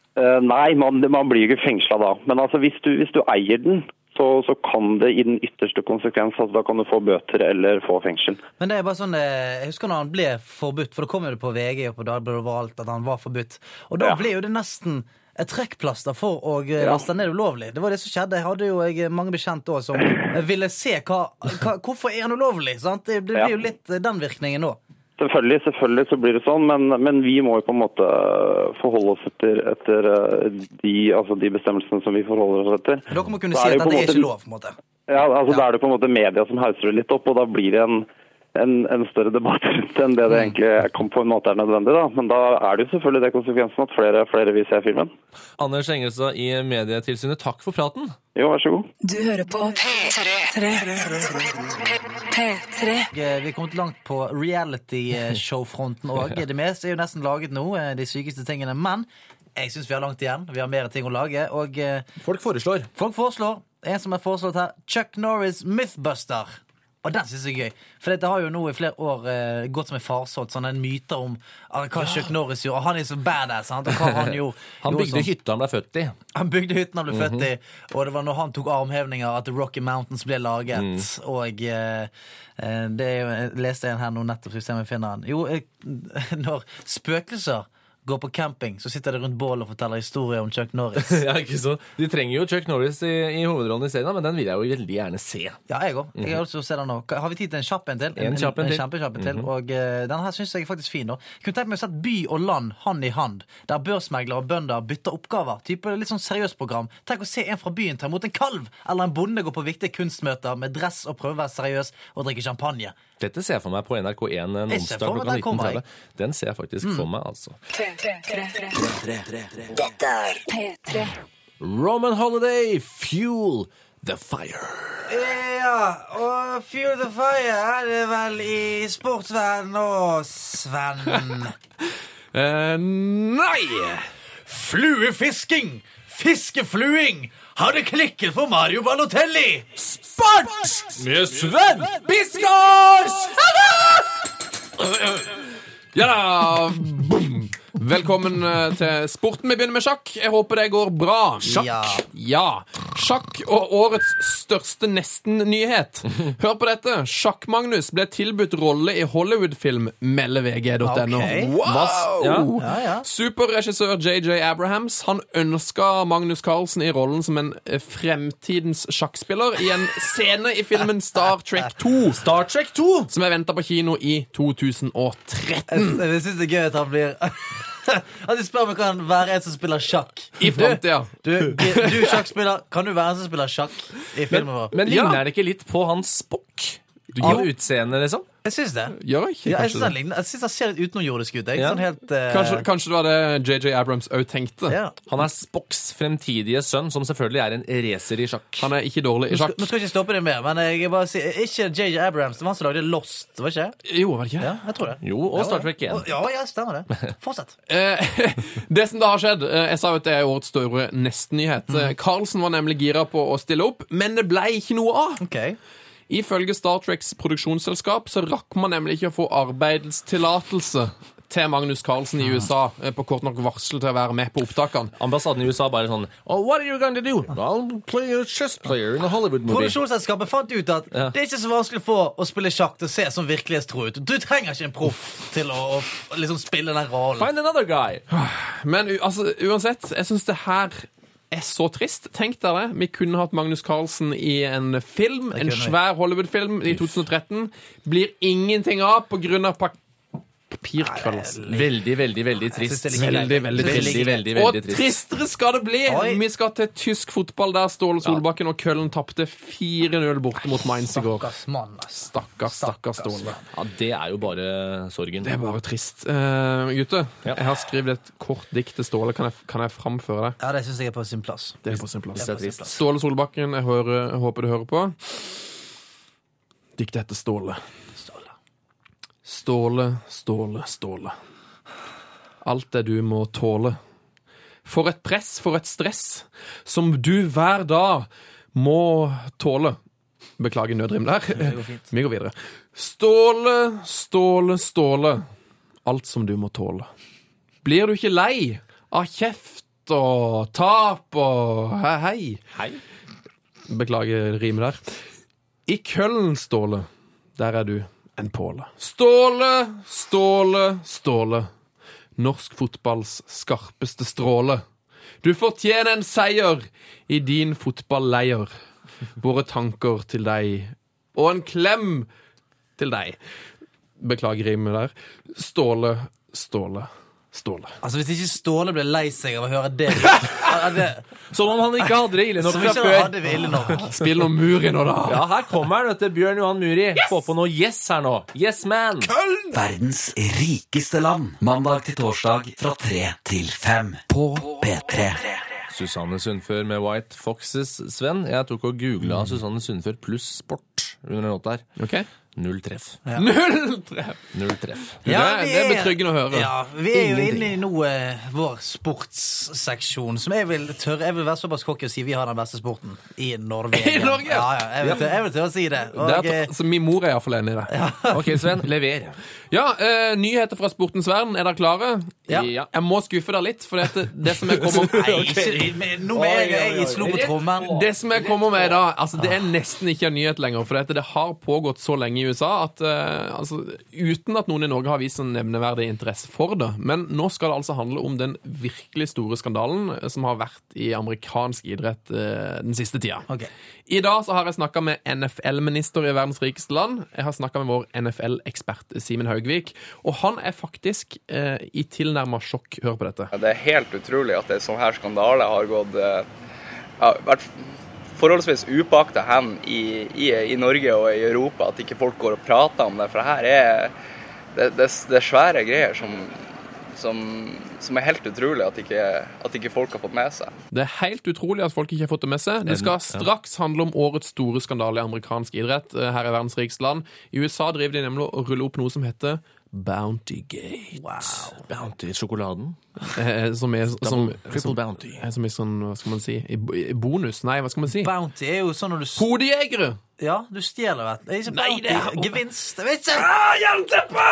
G: Uh, nei, man, man blir jo ikke fengslet da. Men altså, hvis du, hvis du eier den, så, så kan det i den ytterste konsekvens, altså da kan du få bøter eller få fengsel.
B: Men det er bare sånn, jeg husker når han ble forbudt, for da kom jo det på V G og på Dagbladet overalt at han var forbudt. Og da
G: Ja.
B: ble jo det nesten et trekkplaster for å laste ned ulovlig. Det var det som skjedde. Jeg hadde jo jeg, mange bekjent også som ville se hva, hva, hvorfor er han ulovlig, sant? Det, det blir jo litt den virkningen nå.
G: Selvfølgelig, selvfølgelig så blir det sånn, men, men vi må jo på en måte forholde oss etter, etter de, altså de bestemmelsene som vi forholder oss etter.
B: Dere må kunne si at det er ikke lov, på en måte.
G: Ja, altså
B: Ja.
G: da er det på en måte media som hauser det litt opp, og da blir det en, en, en større debatt rundt enn det det egentlig kom på en måte er nødvendig da. Men da er det jo selvfølgelig det konsekvensen at flere, flere vil se filmen.
C: Anders Engelstad i Medietilsynet, takk for praten.
G: Jo, vær så god.
A: Du hører på P tre.
B: Vi er kommet langt på reality-show-fronten også. Det meste er jo nesten laget nå, de sykeste tingene. Men jeg synes vi har langt igjen. Vi har mer ting å lage. Og
C: Folk foreslår.
B: folk foreslår, en som er foreslått her, Chuck Norris Mythbuster. Og den synes jeg er gøy. For det har jo nå i flere år eh, gått som en farsott, sånne myter om ah, hva Chuck Norris gjorde. Og han er så badass, sant? Og hva han gjorde.
C: Han
B: gjorde
C: bygde
B: sånn.
C: hytta han ble født i.
B: Han bygde hytten han ble født i, og det var når han tok armhevninger at The Rocky Mountains ble laget.
C: Mm.
B: Og eh, det er jo, jeg leste en her nå nettopp, så vi ser om jeg finner den. Jo, eh, når spøkelser går på camping, så sitter det rundt bål og forteller historier om Chuck Norris.
C: Ja, ikke så. De trenger jo Chuck Norris i, i hovedrollen i serien, men den vil jeg jo veldig gjerne se.
B: Ja, jeg også. Jeg har også se den nå. Har vi tid til en kjapp en til?
C: En kjapp en til.
B: En kjempekjapp en til. Og uh, den her synes jeg er faktisk fin nå. Jeg kunne tenkt meg å sette by og land hand i hand, der børsmeglere og bønder bytter oppgaver. Type litt sånn seriøst program. Tenk å se en fra byen ta imot en kalv, eller en bonde gå på viktige kunstmøter med dress og prøve å være seriøs og drikke champagne.
C: Dette ser jeg for meg på N R K en en
B: Jeg ser
C: onsdag
B: for meg
C: klokka
B: den kommer,
C: nitten tretti. Den ser jeg faktisk for meg, altså.
A: P tre.
C: Roman Holiday, Fuel the Fire.
B: Ja, og Fuel the Fire er det vel i sportsverden og Sven.
D: Eh, nei! Fluefisking! Fiskefluing! Har det klikket for Mario Balotelli? Sport! Med Sven Biskars!
H: Ja da, boom. Velkommen eh, til sporten. Vi begynner med sjakk. Jeg håper det går bra. Sjakk.
B: Ja.
H: Ja. Sjakk og årets største nesten-nyhet. Hør på dette. Sjakk-Magnus ble tilbudt rolle i Hollywood-film, melder V G punktum no.
B: Ok.
H: Wow!
C: Ja.
B: Ja, ja.
H: Superregissør J J Abrahams, han ønsket Magnus Carlsen i rollen som en eh, fremtidens sjakkspiller i en scene i filmen Star Trek to.
C: Star Trek to!
H: Som er ventet på kino i to tusen og tretten.
B: Jeg, jeg synes det er gøy at han blir at de spør om jeg kan være en som spiller sjakk.
H: I fremtida.
B: Du, du, du sjakkspiller, kan du være en som spiller sjakk i filmen vår?
C: Men
H: Ja.
C: ligner det ikke litt på hans Spock?
H: Jo.
C: Av utseende, liksom?
B: Jeg synes det.
H: Gjør jeg ikke,
B: Ja, jeg
H: kanskje
B: synes
H: det?
B: han ligner. Jeg synes han ser litt utenomjordisk ut. Jeg.
C: Ja.
B: Sånn helt, eh,
H: Kanskje, kanskje det var det J J Abrams også tenkte.
B: ja.
C: Han er Spocks fremtidige sønn, som selvfølgelig er en racer i sjakk.
H: Han er ikke dårlig i
B: Nå skal,
H: sjakk.
B: nå skal jeg ikke stoppe det mer, men jeg bare sier, ikke J J Abrams, det var han som lagde Lost, var ikke det?
H: Jo, var det ikke?
B: Ja, jeg tror det.
C: Jo, og Star Trek én.
B: Ja, ja, stemmer det. Fortsett.
H: Eh, det som da har skjedd, eh, jeg sa jo at det er årets store nesten-nyhet. Eh, Carlsen var nemlig gira på å stille opp, men det ble ikke noe av.
B: Ok.
H: Ifølge Star Treks produksjonsselskap så rakk man nemlig ikke å få arbeidstillatelse til Magnus Carlsen i U S A eh, på kort nok varsel til å være med på opptakene.
C: Ambassaden i U S A bare sånn Oh, what are you going to do? I'll play a chess player in a Hollywood movie.
B: Produksjonsselskapet fant ut at
C: Ja.
B: det er ikke så vanskelig for å spille sjakk til å se som virkelighetstro ut. Du trenger ikke en proff til å, å liksom spille den rollen.
C: Find another guy.
H: Men u- altså, uansett, jeg synes det her er så trist. Tenk dere, vi kunne hatt Magnus Carlsen i en film, en
B: kunne vi.
H: svær Hollywood-film i to tusen og tretten. Blir ingenting av på grunn av pak- papirkrøllers.
C: Veldig, veldig, veldig trist.
B: Jeg synes det er like
H: Veldig,
B: greit.
H: veldig
B: Jeg synes det er
C: Veldig,
B: like
C: veldig,
H: Og
C: veldig trist.
H: tristere skal det bli!
B: Oi.
H: Vi skal til tysk fotball, der Ståle Solbakken og Køllen tapte fire null borte mot Mainz i går.
B: Stakkars mann, ass.
H: Stakkars, stakkars Ståle.
C: Ja, det er jo bare sorgen.
H: Det er bare trist. Uh, gutter,
C: Ja.
H: jeg har skrevet et kort dikt til Ståle. Kan jeg, kan jeg framføre det?
B: Ja, det synes jeg er på sin plass.
H: Det er på sin plass.
C: Det er trist.
H: Ståle Solbakken, jeg, hører, jeg håper du hører på. Diktet heter Ståle. Ståle, Ståle, Ståle. Alt det du må tåle. For et press, for et stress, som du hver dag må tåle. Beklager nødrim der. Vi går videre. Ståle, Ståle, Ståle. Alt som du må tåle. Blir du ikke lei av kjeft og tap og hei, hei.
C: Hei.
H: Beklager rimet der. I Køln, Ståle, der er du en påle. Ståle, Ståle, Ståle. Norsk fotballs skarpeste stråle. Du fortjener en seier i din fotballleier. Våre tanker til deg, og en klem til deg. Beklager rimet der. Ståle, Ståle, Ståle.
B: Altså, hvis ikke Ståle ble lei seg av å høre det, ja, det
C: Som om han ikke hadde det ille nok
B: som
C: fra
B: ikke
C: før.
B: hadde vi ille nok.
H: Spill noe Muri nå, da.
C: Ja, her kommer han, vet du. Bjørn Johan Muri. Få på noe yes her nå. Yes, man.
E: Verdens rikeste land. Mandag til torsdag fra tre til fem på P tre.
C: Susanne Sundfør med White Foxes, Sven. Jeg tok og googlet
B: Mm.
C: Susanne Sundfør pluss sport under en låt der.
H: Ok.
C: Null treff.
H: Null treff.
C: Null treff.
H: Du, det, det er betryggende å høre.
B: Ja, vi er jo inne i noe vår sportsseksjon, som jeg vil tørre, jeg vil være såpass kokke og si vi har den beste sporten i Norge.
H: I Norge?
B: Ja, ja, jeg vil tørre, jeg vil tørre å si det. Og,
H: Det er, så min mor er i hvert fall enig i det.
C: Ok, Sven, lever.
H: Ja, eh, nyheter fra sportens verden. Er dere klare?
B: Ja.
H: Jeg må skuffe deg litt, for det, det som jeg kommer
B: Nei, ikke, men nå må jeg, jeg slo på trommen.
H: Det som jeg kommer med da, altså det er nesten ikke en nyhet lenger, for det, det har pågått så lenge i U S A at uh, altså, uten at noen i Norge har vist en nevneverdig interesse for det. Men nå skal det altså handle om den virkelig store skandalen som har vært i amerikansk idrett uh, den siste tida.
B: Ok.
H: I dag så har jeg snakket med N F L-minister i verdens rikeste land. Jeg har snakket med vår N F L-ekspert Simen Haugvik, og han er faktisk uh, i tilnærmet sjokk. Hør på dette.
I: Det er helt utrolig at en sånn her skandale har gått uh, ja, vært forholdsvis upakta hen i, i, i Norge og i Europa, at ikke folk går og prater om det, for her er det, det, det er svære greier som, som, som er helt utrolig at ikke, at ikke folk har fått med seg.
H: Det er helt utrolig at folk ikke har fått det med seg. Det skal straks handle om årets store skandale i amerikansk idrett her i verdens rikeste land. I U S A driver de nemlig å rulle opp noe som heter Bountygate.
B: Wow.
C: Bounty-sjokoladen.
H: Eh, Som er som,
C: Triple
H: som,
C: Bounty.
H: er som er sånn, hva skal man si, i bo- i bonus. Nei, hva skal man si?
B: Bounty er jo sånn når du...
H: Hodejegere!
B: Ja, du stjeler vet. Det er ikke
H: Nei,
B: bounty.
H: det er-
B: Gevinst, jeg vet ikke. Ah, jernteppe!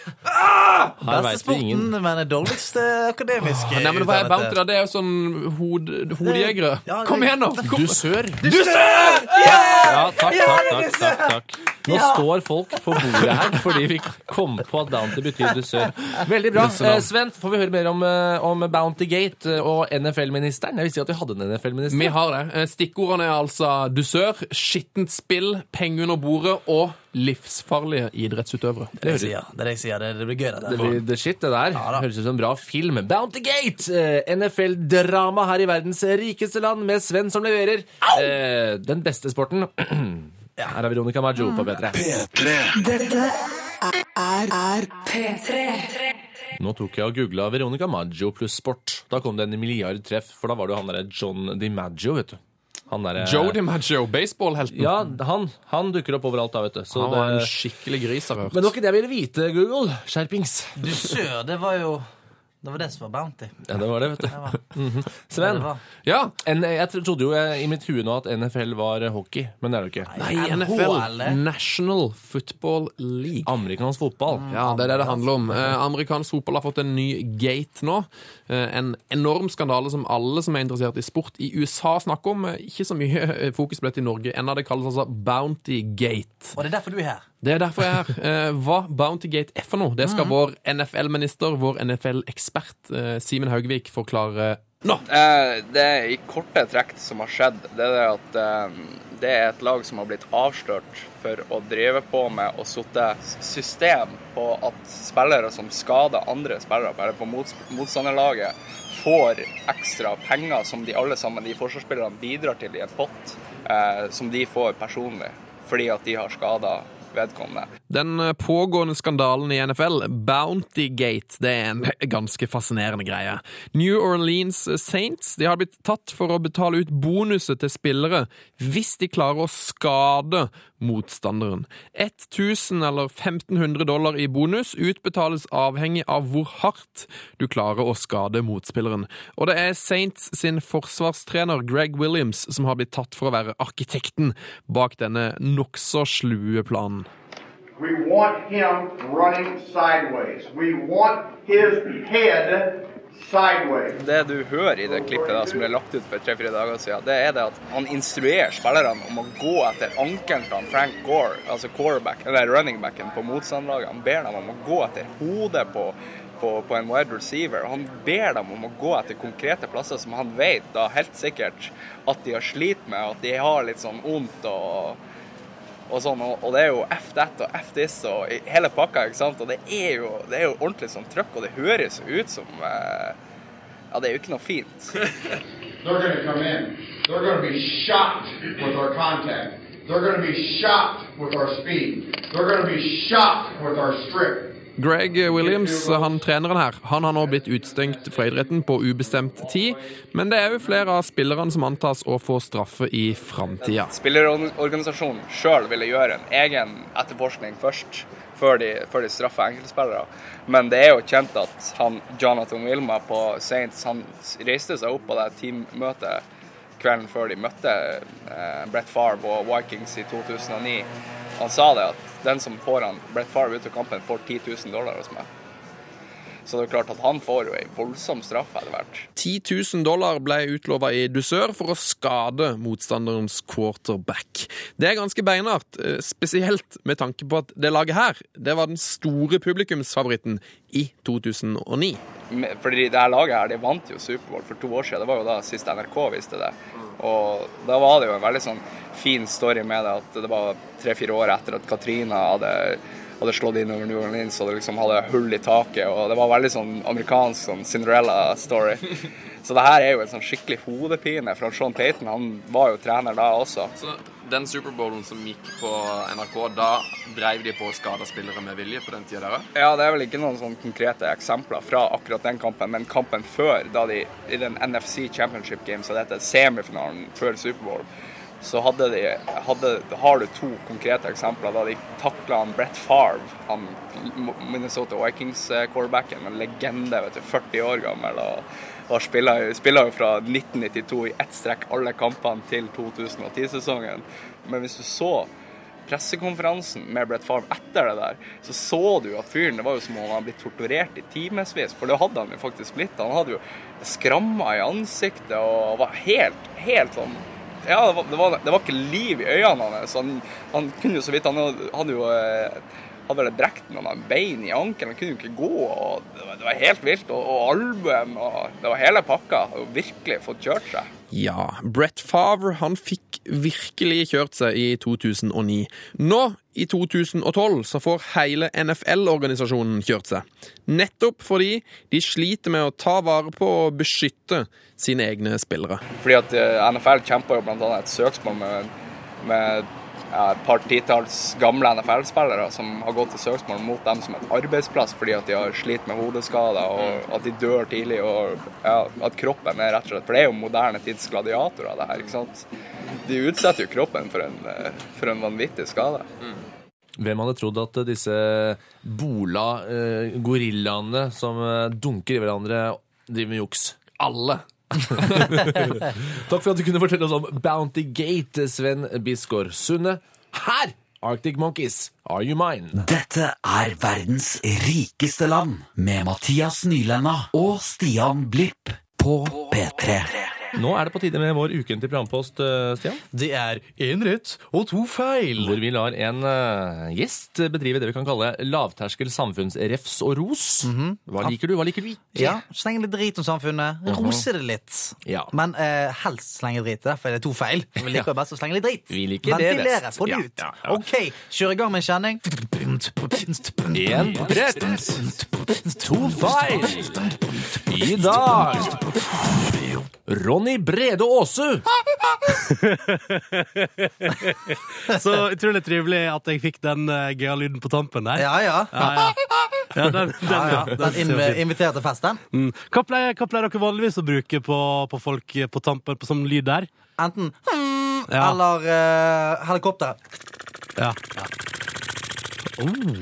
C: Her
B: Beste
C: vet vi
B: sporten,
C: ingen.
B: men det dårligste akademiske.
H: Nei, men hva er
B: utdannet.
H: Bounty da? Det er jo sånn hod, hodejegere.
B: Ja, det-
H: Kom igjen nå! Kom.
C: Dusør.
B: Dusør!
C: Ja, takk, takk, takk, takk, takk. Nå står folk på bordet her fordi vi kom på at Bounty betyr dusør. Veldig bra. Eh, Sven, får vi høre mer om, eh, om Bountygate og N F L-ministeren? Jeg visste ikke at vi hadde en N F L-minister.
H: Vi har det. Eh, Stikkordene er altså dusør, skittent spill, penger under bordet og livsfarlige idrettsutøvere.
B: Det er det jeg sier. Det er det jeg sier. Det, det blir gøy, dette.
C: Det blir the shit, det der.
B: da.
C: Høres ut som en bra film. Bountygate! Eh, N F L-drama her i verdens rikeste land med Sven som leverer. Eh, den beste sporten. Her er Veronica Maggio på P tre.
A: Dette er, er P tre.
C: Nå tok jeg og googlet Veronica Maggio pluss sport. Da kom det en milliard treff, for da var det jo han der John DiMaggio, vet du. Han der,
H: Joe DiMaggio, baseballhelten.
C: Ja, han, han dukker opp overalt da, vet du. Så
H: Han var en
C: det...
H: skikkelig gris, har jeg hørt.
C: Men det var ikke det jeg ville vite, Google. Skjerpings.
B: Dusør, det var jo... Det var det som var Bounty.
C: Ja, det var det, vet du.
B: Det var,
C: Sven,
B: det var.
H: Ja,
C: en, jeg trodde jo jeg, i mitt hue nå at N F L var hockey, men det er det jo ikke.
H: nei,
B: N
H: N
B: H
H: F L,
B: L.
H: National Football League.
C: Amerikansk fotball.
H: Ja, det er det det handler om. Eh, amerikansk fotball har fått en ny gate nå. Eh, en enorm skandale som alle som er interessert i sport i U S A snakker om. Eh, ikke så mye eh, fokus på dette i Norge. Enda det kalles altså Bounty Gate.
B: Og det er derfor du er her.
H: Det er derfor jeg er her. Eh, hva Bounty Gate er for noe, det skal vår N F L-minister, vår N F L-ekspert, eh, Simen Haugvik, forklare nå.
I: Eh, det er i korte trekk som har skjedd, det er det at eh, det er et lag som har blitt avslørt for å drive på med å sette system på at spillere som skader andre spillere, eller på mots motstanderlaget, får ekstra penger som de alle sammen, de forsvarsspillerne, bidrar til i en pott, eh, som de får personlig, fordi at de har skadet vedkommende.
H: Den pågående skandalen i N F L, Bounty Gate, det er en ganske fascinerende greie. New Orleans Saints de har blitt tatt for å betale ut bonuser til spillere hvis de klarer å skade motstanderen. tusen eller femten hundre dollar i bonus utbetales avhengig av hvor hardt du klarer å skade motspilleren. Og det er Saints sin forsvarstrener Greg Williams som har blitt tatt for å være arkitekten bak denne nokså slue planen.
J: We want him running sideways. We want his head sideways.
I: Det du hører i det klippet da, som ble lagt ut for tre-fire dager siden, det er det at han instruerer spillerne om å gå etter ankelen til Frank Gore, altså quarterback, eller runningbacken på motstanderlaget. Han ber dem om å gå etter hodet på, på, på en wide receiver. Han ber dem om å gå etter konkrete plasser som han vet da helt sikkert at de har slitt med, at de har litt sånn ondt og og sånn, og, og det er jo F that og F this og hele pakka, ikke sant? Og det er jo, det er jo ordentlig sånn trøkk, og det høres ut som, eh, ja, det er jo ikke noe fint.
J: They're going to come in. They're going to be shocked with our contact. They're going to be shocked with our speed. They're going to be shocked with our strip.
H: Greg Williams, han treneren her, han har nå blitt utstengt fra idretten på ubestemt tid, men det er jo flere av spillerne som antas å få straffe i fremtiden.
I: Spillerorganisasjonen selv ville gjøre en egen etterforskning først, før de, før de straffer enkeltspillere. Men det er jo kjent at han, Jonathan Wilma på Saints, han reiste seg opp på det teammøtet kvelden før de møtte eh, Brett Favre og Vikings i to tusen og ni. Han sa det at den som får han Brett Favre ut av kampen får ti tusen dollar hos meg. Så det er klart at han får jo en voldsom straff etter hvert.
H: ti tusen dollar ble utlovet i dusør for å skade motstanderens quarterback. Det er ganske beinart, spesielt med tanke på at det laget her, det var den store publikumsfavoritten i to tusen og ni.
I: Fordi det her laget her, de vant jo Superbowl for to år siden. Det var jo da sist N R K visste det. Og da var det jo en veldig sånn fin story med det, at det var tre-fire år etter at Katrina hadde, hadde slått inn over New Orleans, og det liksom hadde hull i taket, og det var veldig sånn amerikansk sånn Cinderella-story. Så det her er jo en sånn skikkelig hodepine fra Sean Payton. Han var jo trener da også.
K: Så den Superbowlen som gikk på N R K, da drev de på å skade spillere med vilje på den tiden der?
I: Ja, det er vel ikke noen sånn konkrete eksempler fra akkurat den kampen, men kampen før, da de i den N F C Championship Game, så dette er semifinalen før Superbowl, så hadde de, hadde, har du to konkrete eksempler da de taklet han Brett Favre, han Minnesota Vikings-quarterbacken, en legende, vet du, førti år gammel, og, og spiller, spiller jo fra nitten nittito i ett strekk alle kampene til to tusen og ti-sesongen. Men hvis du så pressekonferansen med Brett Favre etter det der, så så du at fyren, det var jo som om han hadde blitt torturert i timesvis, for det hadde han jo faktisk blitt. Han hadde jo skrammet i ansiktet og var helt, helt sånn, ja, det var, det, var, det var ikke liv i øynene hans. Han, han kunne jo så vidt, han hadde jo hadde vel brekt noen bein i ankelen, han kunne jo ikke gå, og det var, det var helt vilt, og, og albuen, og det var hele pakka, og virkelig fått kjørt seg.
H: Ja, Brett Favre, han fikk virkelig kjørt seg i to tusen og ni. Nå, i to tusen og tolv, så får hele N F L-organisasjonen kjørt seg. Nettopp fordi de sliter med å ta vare på og beskytte sine egne spillere.
I: Fordi at N F L kjemper jo blant annet et søksmål med, med ja, et par titalls gamle N F L-spillere som har gått til søksmål mot dem som et arbeidsplass fordi at de har slitt med hodeskader og at de dør tidlig, og ja, at kroppen er rett og slett, for det er jo moderne tids gladiatorer det her, ikke sant? De utsetter jo kroppen for en, for en vanvittig skade.
C: Mm. Hvem hadde trodd at disse bola eh, gorillaene som dunker i hverandre driver med juks? Alle! Takk for at du kunne fortelle oss om Bounty Gate, Sven Bisgaard Sunde. Her, Arctic Monkeys, Are You Mine?
E: Dette er verdens rikeste land, med Mathias Nylenda og Stian Blipp på P tre.
C: Nå er det på tide med vår ukentlige programpost, Stian.
D: Det er en rett og to feil.
C: Hvor vi lar en uh, gjest bedrive det vi kan kalle lavterskel samfunnsrefs og ros. Mm-hmm. Hva liker du, hva liker du ikke?
B: Ja, slenge litt drit om samfunnet. Rose det litt. Ja. Men uh, helst slenge drit, derfor er det to feil. Vi liker best å slenge litt drit.
C: Vi liker det best.
B: Ventilere, få det
C: ja,
B: ut.
C: Ja, ja.
B: Ok, kjør i gang med en kjenning.
C: En rett. To feil. I dag Ronny Brede Åse.
L: Så utrolig trivelig at jeg fikk den uh, gøya-lyden på tampen der.
B: Ja, ja.
L: ja, ja. ja den, den,
B: ja, ja. Den inv inviterte festen.
L: Mm. Hva, pleier, hva pleier dere vanligvis å bruke på, på folk på tampen på sånn lyd der?
B: Enten ja. eller uh, helikopter.
L: Ja. ja. Oh.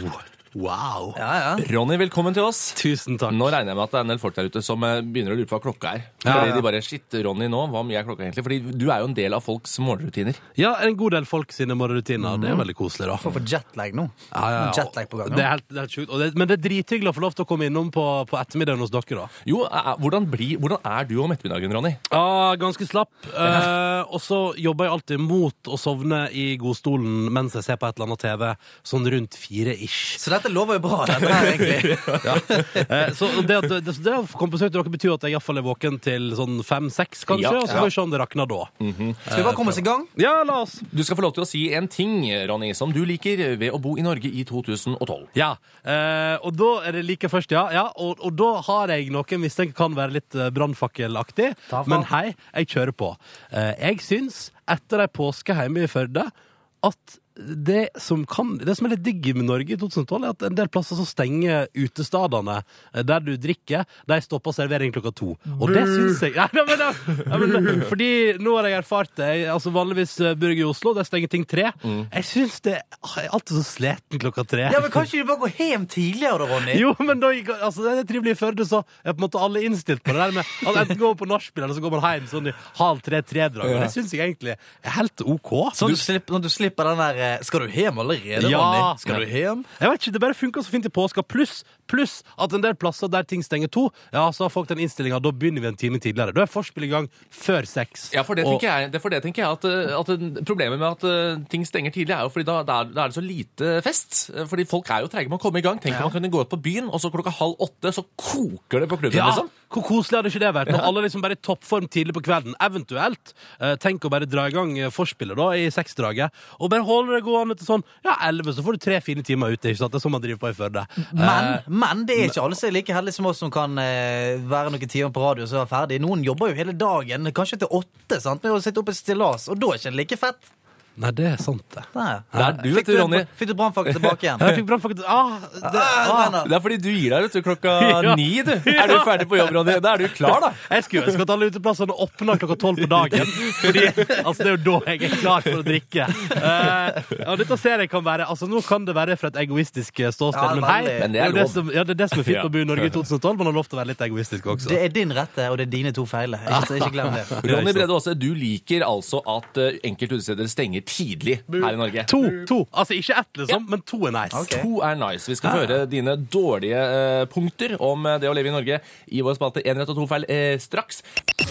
L: Wow.
B: Ja, ja.
C: Ronny, velkommen til oss.
L: Tusen takk.
C: Nå regner jeg med at det er en del folk der ute som eh, begynner å lure på hva klokka er.
L: Ja,
C: Fordi
L: ja.
C: de bare, shit, Ronny nå, hva mye er klokka egentlig? Fordi du er jo en del av folks morgenrutiner.
L: Ja, en god del folk sine morgenrutiner. Det er veldig koselig, da.
B: For å få jetlag nå.
L: Ja, ja, ja.
B: Jetlag på gang nå.
L: Det er helt, det er helt sjukt. Og det, men det er drithyggelig å få lov til å komme innom på, på ettermiddagen hos dere, da.
C: Jo, eh, hvordan, blir, hvordan er du om ettermiddagen, Ronny?
L: Ja, ganske slapp. Eh, og så jobber jeg alltid mot å sovne i godstolen mens jeg ser på et eller annet T V, sånn rundt fire-ish.
B: Så dette lover jo bra, dette her, egentlig.
L: Ja. Eh, så det, at- det, det å komme på besøk til dere betyr at jeg i hvert fall er våken til sånn fem-seks, kanskje,
C: Ja.
L: og så får vi se om det rakner da.
B: Skal vi bare komme oss i gang?
L: Ja, la oss.
C: Du skal få lov til å si en ting, Ronny, som du liker ved å bo i Norge i to tusen og tolv.
L: Ja, eh, og da er det like først, ja. ja og, og da har jeg noe jeg mistenker kan være litt eh, brannfakkelaktig.
B: Ta faen.
L: Men hei, jeg kjører på. Eh, jeg syns, etter ei påske hjemme i Førde, at det som, kan, det som er litt digg med Norge i to tusen og tolv, er at en del plasser så stenger utestadene eh, der du drikker, de stopper servering klokka to. Og det syns jeg Nei, men, ja, men, fordi nå har jeg erfart det. Jeg, altså Vanligvis eh, Burger i Oslo, der stenger ting tre. Jeg syns det Jeg er alltid så sliten klokka tre.
B: Ja, men kanskje du bare går hjem tidligere da, Ronny?
L: Jo, men da gikk- altså, det er trivelig i Førde, så er på en måte alle innstilt på det der med at enten går man på nachspiel, eller så går man hjem sånn i halv tre-tre-drag. Det syns jeg egentlig er helt OK.
B: Sånn du slipper, når du slipper den der eh, skal du hjem allerede,
L: Ja.
B: Ronny? Skal du hjem?
L: Jeg vet ikke, det bare funker så fint i påska. Pluss pluss at en del plasser der ting stenger to, ja, så har folk den innstillinga, da begynner vi en time tidligere. Da er forspill i gang før seks.
C: Ja, for det
L: Og-
C: tenker jeg, det, for det tenker jeg at, eh, at eh, problemet med at eh, ting stenger tidlig er jo fordi da, da, er, da er det så lite fest. Eh, Fordi folk er jo trege med å komme i gang. Tenk om man kunne gå ut på byen, og så klokka halv åtte så koker det på klubben,
L: Ja,
C: liksom.
L: hvor koselig hadde ikke det vært? Når alle liksom bare er i toppform tidlig på kvelden. Eventuelt, eh, tenk å bare dra i gang eh, forspillet da, i seksdraget, og bare holde det gående til sånn, ja, elleve, så får du tre fine timer ute, ikke sant? Det er sånn man driver på i Førde.
B: Men,
L: Eh,
B: men det er ikke alle som er like heldige som oss som kan eh, være noen timer på radio og så er ferdig. Noen jobber jo hele dagen, kanskje til åtte, sant? Med å sitte oppe i stillas, og da er ikke det like fett.
L: Nei, det er sant det.
B: Nei.
C: Det er du, vet
B: Fikk
C: du, Ronny.
B: Fikk du brannfakkel tilbake igjen?
L: Jeg fikk brannfakkel. Ah, det, ah.
C: Det er fordi du gir deg, vet du, klokka
L: Ja.
C: ni, du. Er du ferdig på jobb, Ronny? Da er du klar, da.
L: Jeg skulle ønske at alle uteplassene åpner klokka tolv på dagen. Fordi, altså, det er jo da jeg er klar for å drikke. Uh, ja, dette ser jeg kan være, altså, nå kan det være fra et egoistisk ståsted,
B: Ja,
L: men hei,
B: veldig.
C: Men
L: det
C: det er
L: er jo det
C: lov.
L: som, ja, det er det som er fint
C: Ja.
L: å bo i Norge i to tusen og tolv, man har lov til å være litt egoistisk også.
B: Det er din rette, og det er dine to feiler. Ikke, ikke glem det.
C: Ronny Brede Aase, du liker altså at uh, enkelte utesteder stenger tidlig her i Norge.
L: To, to. Altså ikke ett, liksom, men to er nice.
B: Ok.
C: To er nice. Vi skal få høre dine dårlige eh, punkter om eh, det å leve i Norge i vår spalte En rett og to feil eh, straks.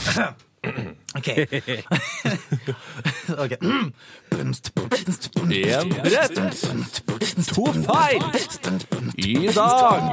B: Ok. Ok.
C: En rett, to feil. I dag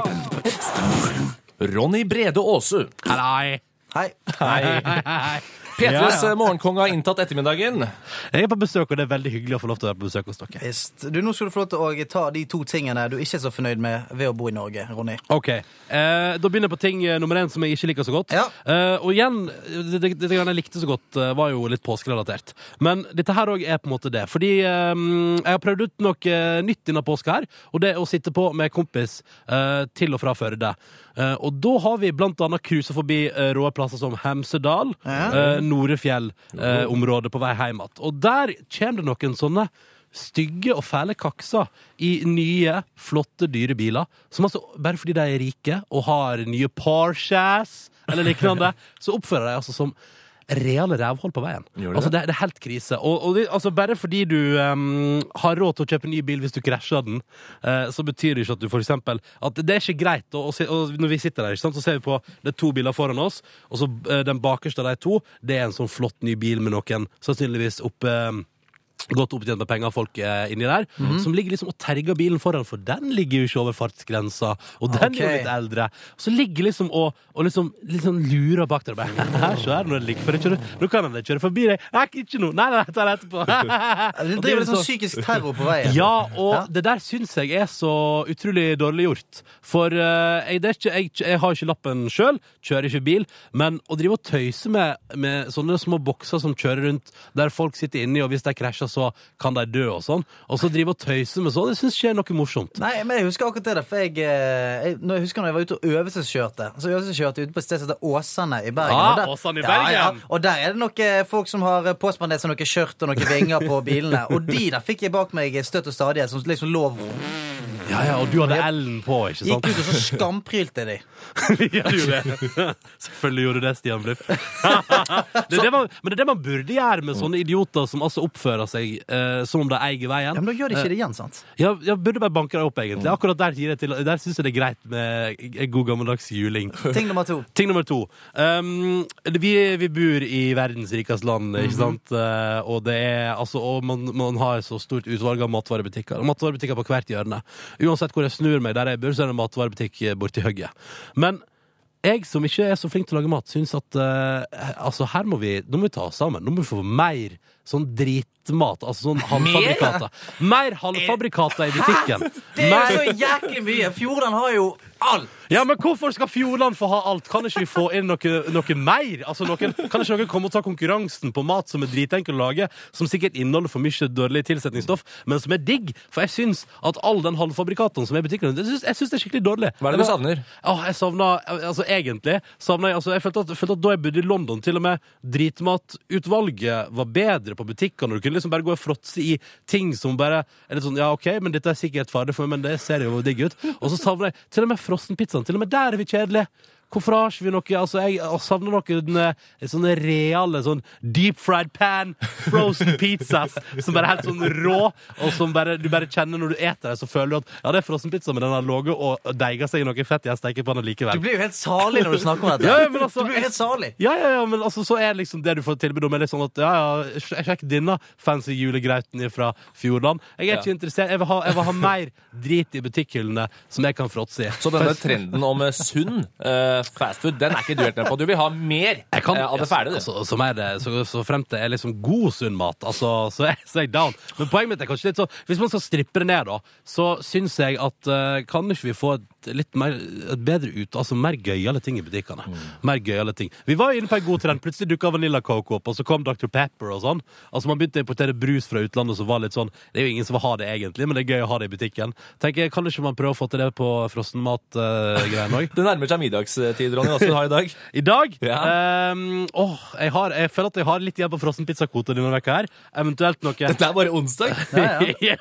C: Ronny Brede Aase.
L: Hei.
B: Hei.
L: Hei, hei, hei.
C: P tres
L: Ja, ja.
C: morgenkonge har inntatt ettermiddagen.
L: Jeg er på besøk, og det er veldig hyggelig å få lov til å være på besøk hos dere.
B: Visst. Du, nå skal du få lov til å ta de to tingene du ikke er så fornøyd med ved å bo i Norge, Ronny.
L: Ok, eh, da begynner jeg på ting eh, nummer én som jeg ikke liker så godt.
B: Ja.
L: Eh, og igjen, det, det, det jeg likte så godt eh, var jo litt påskerelatert. Men dette her også er på en måte det. Fordi eh, jeg har prøvd ut noe eh, nytt denne påska her, og det er å sitte på med kompis eh, til og fra Førde. Eh, og da har vi blant annet cruiset forbi eh, råe plasser som Hemsedal, eh, Norefjell-området på vei hjem igjen. Og der kommer det noen sånne stygge og fæle kakser i nye, flotte, dyre biler, som altså, bare fordi de er rike og har nye Porsches eller lignende, så oppfører de altså som reale rævhold på veien.
C: Gjør det
L: Altså,
C: det?
L: det, det er helt krise. Og, og det, altså, bare fordi du um, har råd til å kjøpe en ny bil hvis du krasjer den, eh, så betyr det ikke at du for eksempel at det er ikke greit. Og, og, se- og når vi sitter der, ikke sant, så ser vi på det er to biler foran oss, og så eh, den bakerste av de to, det er en sånn flott ny bil med noen sannsynligvis oppe eh, godt opptjent med penger folk er inni der, som ligger liksom og terger bilen foran, for den ligger jo ikke over fartsgrensa, og den
B: Ok.
L: er jo litt eldre. Så ligger liksom og, og liksom, liksom lurer bak der, og bare, her så er det når det ligger, for jeg kjører, nå kan jeg kjøre forbi deg, nei, ikke nå, nei, nei, jeg tar det etterpå.
B: Du
L: Og det er
B: driver litt
L: liksom-
B: sånn psykisk terror på veien.
L: Ja, og
B: Ja.
L: det der syns jeg er så utrolig dårlig gjort. For eh, jeg, det er ikke, jeg, jeg har ikke lappen sjøl, kjører ikke bil, men å drive og tøyse med, med sånne små bokser som kjører rundt, der folk sitter inni, og hvis de krasjer, så kan de dø og sånn, og så drive og tøyse med sånn, det syns ikke er noe morsomt.
B: Nei, men jeg husker akkurat det der, for jeg, eh, jeg, når jeg husker når jeg var ute og øvelseskjørte, så øvelseskjørte jeg ute på et sted som heter Åsane i Bergen.
L: Ah,
B: og der,
L: Åsane i
B: Ja, ja,
L: Bergen.
B: og der er det noen folk som har påspandert seg noen skjørt og noen vinger på bilene, og de der fikk jeg bak meg støtt og stadig, som liksom lå
L: Ja, ja, og du hadde Ellen på, ikke sant?
B: Gikk ut og så skamprylte de.
L: Ja, du gjorde det. Selvfølgelig gjorde du det, Stian Blipp. det er det man, men det er det man burde gjøre med sånne idioter som altså oppfører seg eh, som om de eier veien.
B: Ja, men da gjør de ikke det igjen, sant?
L: Ja, jeg burde bare banke deg opp, egentlig. Akkurat der, gir jeg til, der synes jeg det er greit med en god gammeldags juling.
B: Ting nummer to.
L: Ting nummer to. Um, vi, vi bor i verdens rikeste land, ikke sant? Uh, og det er, altså, og man, man har så stort utvalg av matvarebutikker. Matvarebutikker på hvert hjørne. Uansett hvor jeg snur meg der jeg bor, så er det en matvarebutikk borti høgget. Men jeg som ikke er så flink til å lage mat, synes at uh, altså her må vi, nå må vi ta oss sammen. Nå må vi få mer sånn dritmat, altså sånn halvfabrikater. Mer halvfabrikater i butikken.
B: Det er jo så jæklig mye. Fjorden har jo alt.
L: Ja, men hvorfor skal Fjordland få ha alt? Kan ikke vi få inn noe, noe mer? Altså, noen, kan ikke noen komme og ta konkurransen på mat som er dritenkel å lage, som sikkert inneholder for mye dårlig tilsetningsstoff, men som er digg? For jeg synes at all den halvfabrikaten som er i butikken, jeg synes, jeg synes det er skikkelig dårlig.
C: Hva er det du savner?
L: Åh, jeg savner, altså egentlig, savner jeg, altså jeg følte at, følte at da jeg bodde i London, til og med dritmatutvalget var bedre på butikker, når du kunne liksom bare gå og fråtse i ting som bare er litt sånn, ja ok, men dette er sikkert farlig for meg, men det ser jo digg ut. Og så savner jeg til og med frossenpizzaen, til og med der er vi kjedelige. Hvorfor har ikke vi noe, altså jeg savner noen sånne reale, sånn deep fried pan, frozen pizzas, som bare er helt sånn rå, og som bare, du bare kjenner når du eter det, så føler du at, ja, det er frossen pizza, men den har låget og deiget seg i noe fett jeg steker på den likevel.
B: Du blir jo helt salig når du snakker om dette.
L: Ja, men altså,
B: du blir helt salig.
L: Ja, ja, ja, men altså, så er liksom det du får tilbud om, er litt sånn at, ja, ja, sjekk denne fancy julegreiten fra Fjordland. Jeg er ikke ja. interessert, jeg vil, ha, jeg vil ha mer drit i butikkhyllene som jeg kan fråtse i.
C: Så denne trenden om sunn uh, fastfood, den er ikke du helt med på. Du vil ha mer kan, av det ferdige.
L: Altså, så, det, så, så fremt det er liksom god sunn mat, altså, så, er, så er jeg down. Men poenget mitt er kanskje litt sånn, hvis man skal strippe det ned da, så synes jeg at uh, kan ikke vi få et litt mer, et bedre ut, altså mer gøyale ting i butikkene. Mm. Mer gøyale ting. Vi var inne på en god trend, plutselig dukket Vanilla Coke opp, og så kom doktor Pepper og sånn. Altså man begynte å importere brus fra utlandet, så var litt sånn, det er jo ingen som vil ha det egentlig, men det er gøy å ha det i butikken. Tenker jeg, kan ikke man prøve å få til det på frossenmat-greien uh, også?
C: Det nærmer seg middagstid, Ronny. Hva skal du ha i dag?
L: I dag?
C: Ja.
L: Um, åh, jeg, har, jeg føler at jeg har litt igjen på frossenpizzakvoten denne vekka her. Eventuelt noe...
C: Dette er bare onsdag?
L: Ja, ja.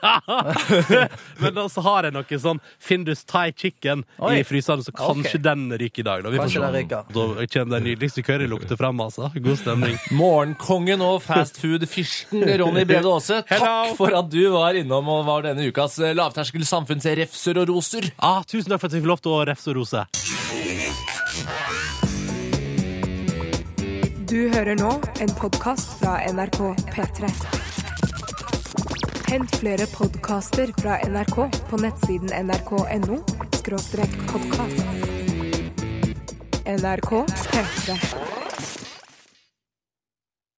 L: ja. Men da så har jeg noe sånn Findus Thai Chicken Oi. I fryseren, så kanskje okay. den ryker i dag. Da, vi
B: kanskje den ryker.
L: Da kommer den nydeligste currylukte frem, altså. God stemning.
C: Morgenkongen og fastfood-fyrsten Ronny Brede Aase, takk for at du var innom og var denne ukas lavterskel samfunnsrefser og roser.
L: Ah, tusen takk for at jeg fikk lov til å refse og rose.
A: Du hører nå en podcast fra N R K P tre. Hent flere podcaster fra N R K på nettsiden n r k punktum n o skråstrek podcast. N R K P tre.